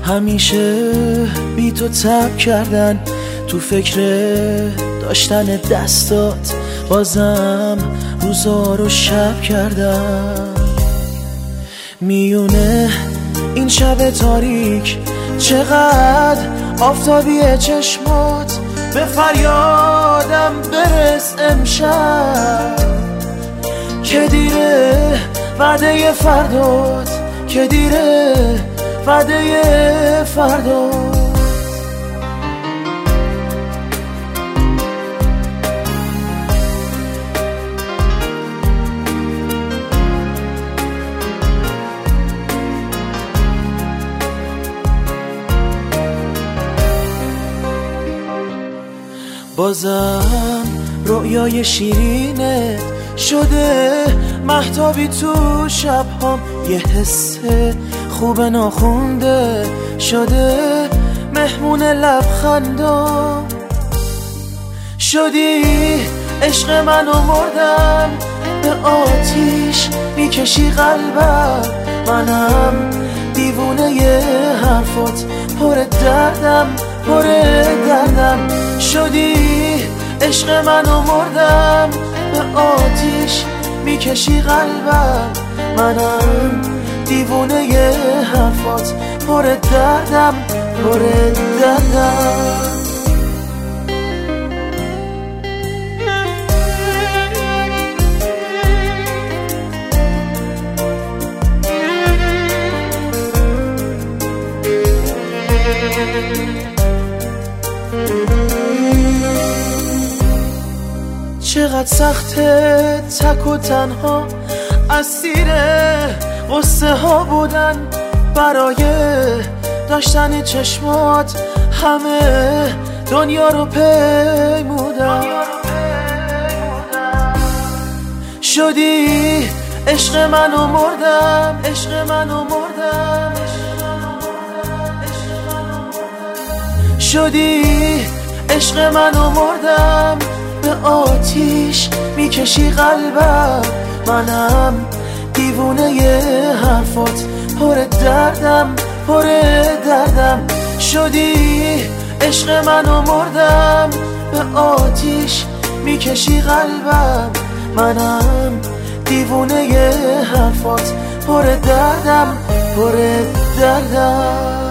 همیشه بی تو تب کردن، تو فکر داشتن دستات بازم روزا رو شب کردم. میونه این شب تاریک چقدر آفتابی چشمات، به فریادم برس امشب که دیره وعده فردات، که دیره وعده فردات. بازم رؤیای شیرینت شده مهتابی تو شبهام، یه حس خوب ناخونده شده مهمون لبخندام. شدی عشق منو مردم، به آتیش میکشی قلبم، منم دیوونه ی حرفات، پر دردم پر دردم. شدی عشق منو مردم، به آتیش میکشی قلبم، منم دیوونه ی حرفات، پر دردم پر دردم. چقدر سخته تک و تنها، اسیر قصه ها بودن، برای داشتن چشمات همه دنیا رو پیمودن. شدی عشق منو مردم، عشق منو مردم. شدی عشق منو مردم، به آتیش میکشی قلبم، منم دیوونه ی حرفات، پر دردم پر دردم. شدی عشق منو مردم، به آتیش میکشی قلبم، منم دیوونه ی حرفات، پر دردم پر دردم.